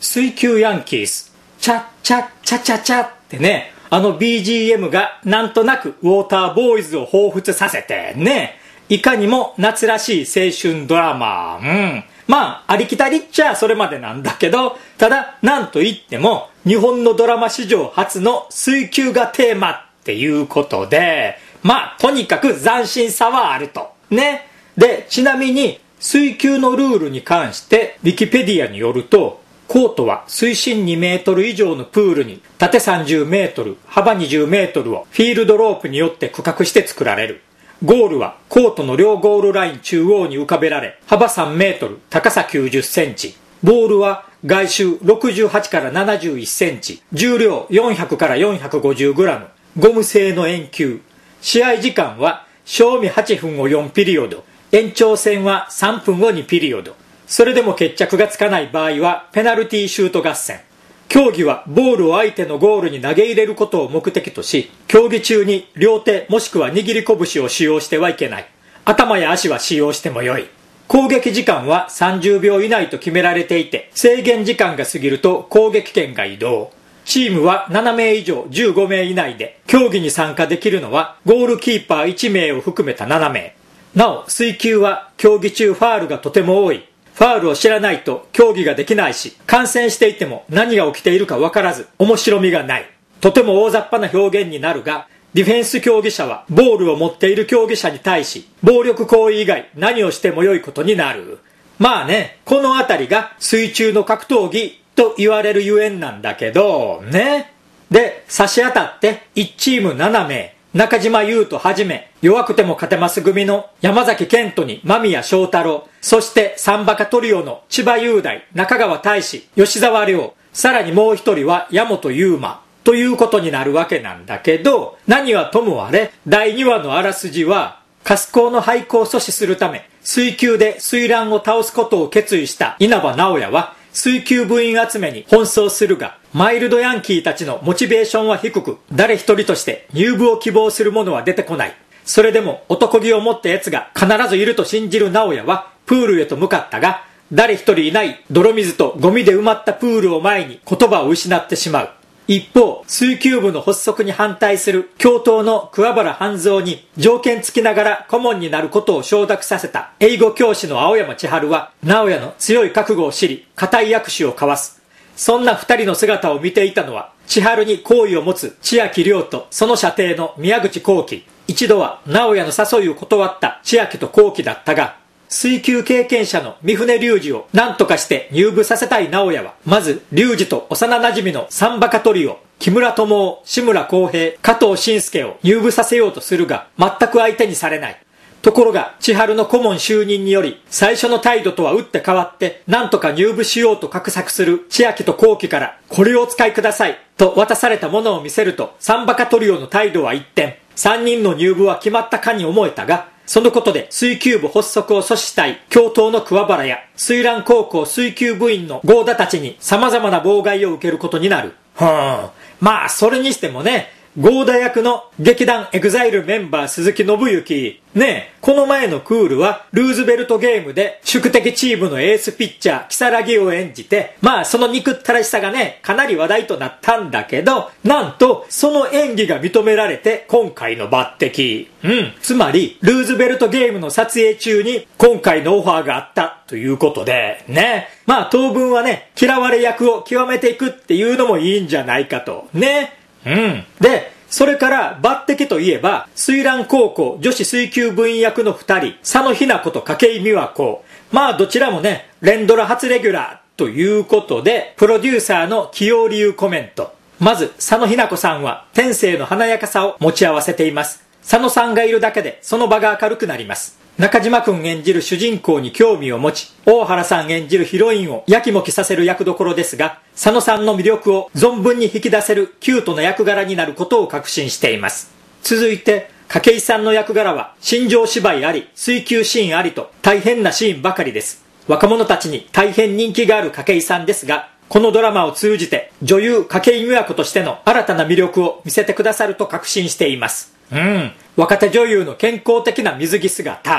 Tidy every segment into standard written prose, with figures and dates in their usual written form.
水球ヤンキース、チャッチャッチャチャチャってね、BGM がなんとなくウォーターボーイズを彷彿させてね、いかにも夏らしい青春ドラマ。まあ、ありきたりっちゃそれまでなんだけど、ただ、なんといっても、日本のドラマ史上初の水球がテーマっていうことで、まあ、とにかく斬新さはあると。ね。で、ちなみに、水球のルールに関して、ウィキペディアによると、コートは水深2メートル以上のプールに縦30メートル、幅20メートルをフィールドロープによって区画して作られる。ゴールはコートの両ゴールライン中央に浮かべられ、幅3メートル、高さ90センチ。ボールは外周68から71センチ、重量400から450グラム、ゴム製の円球。試合時間は賞味8分を4ピリオド、延長戦は3分を2ピリオド。それでも決着がつかない場合はペナルティーシュート合戦。競技はボールを相手のゴールに投げ入れることを目的とし、競技中に両手もしくは握り拳を使用してはいけない。頭や足は使用してもよい。攻撃時間は30秒以内と決められていて、制限時間が過ぎると攻撃権が移動。チームは7名以上15名以内で、競技に参加できるのはゴールキーパー1名を含めた7名。なお、水球は競技中ファールがとても多い。ファールを知らないと競技ができないし、観戦していても何が起きているか分からず、面白みがない。とても大雑把な表現になるが、ディフェンス競技者はボールを持っている競技者に対し、暴力行為以外何をしても良いことになる。まあね、このあたりが水中の格闘技と言われるゆえんなんだけど、ね。で、差し当たって1チーム7名。中島優斗はじめ、弱くても勝てます組の山崎健人に間宮祥太郎、そしてサンバカトリオの千葉雄大、中川大志、吉沢亮、さらにもう一人は山本優馬ということになるわけなんだけど、何はともあれ、第2話のあらすじは、カスコーの廃校を阻止するため、水球で水蘭を倒すことを決意した稲葉直也は、水球部員集めに奔走するが、マイルドヤンキーたちのモチベーションは低く、誰一人として入部を希望する者は出てこない。それでも男気を持った奴が必ずいると信じる直也はプールへと向かったが、誰一人いない泥水とゴミで埋まったプールを前に言葉を失ってしまう。一方、水球部の発足に反対する教頭の桑原半蔵に条件付きながら顧問になることを承諾させた英語教師の青山千春は、直也の強い覚悟を知り、固い握手を交わす。そんな二人の姿を見ていたのは、千春に好意を持つ千秋亮とその舎弟の宮口幸喜。一度は直也の誘いを断った千秋と幸喜だったが、水球経験者の三船隆二を何とかして入部させたい直也は、まず隆二と幼馴染のサンバカトリオ、木村智夫、志村公平、加藤慎介を入部させようとするが、全く相手にされない。ところが、千春の顧問就任により、最初の態度とは打って変わって、何とか入部しようと画策する千秋と幸喜から、これをお使いください、と渡されたものを見せると、サンバカトリオの態度は一転、3人の入部は決まったかに思えたが、そのことで水球部発足を阻止したい教頭の桑原や水蘭高校水球部員の合田たちに様々な妨害を受けることになる。まあそれにしてもね、合田役の劇団エグザイルメンバー鈴木信之。ねえ、この前のクールはルーズベルトゲームで宿敵チームのエースピッチャー、木更木を演じて、まあその憎ったらしさがね、かなり話題となったんだけど、なんとその演技が認められて今回の抜擢。つまり、ルーズベルトゲームの撮影中に今回のオファーがあったということで、ね。まあ当分はね、嫌われ役を極めていくっていうのもいいんじゃないかと。ね。で、それから抜擢といえば、水蘭高校女子水球部員役の二人、佐野日奈子と筧美和子。まあどちらもね、連ドラ初レギュラーということで、プロデューサーの起用理由コメント。まず、佐野日奈子さんは天性の華やかさを持ち合わせています。佐野さんがいるだけでその場が明るくなります。中島くん演じる主人公に興味を持ち、大原さん演じるヒロインをやきもきさせる役どころですが、佐野さんの魅力を存分に引き出せるキュートな役柄になることを確信しています。続いて、筧さんの役柄は心情芝居あり、水球シーンありと大変なシーンばかりです。若者たちに大変人気がある筧さんですが、このドラマを通じて女優筧美和子としての新たな魅力を見せてくださると確信しています。若手女優の健康的な水着姿、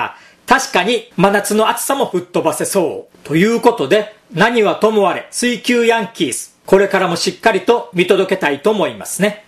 確かに真夏の暑さも吹っ飛ばせそう。ということで、何はともあれ水球ヤンキース、これからもしっかりと見届けたいと思いますね。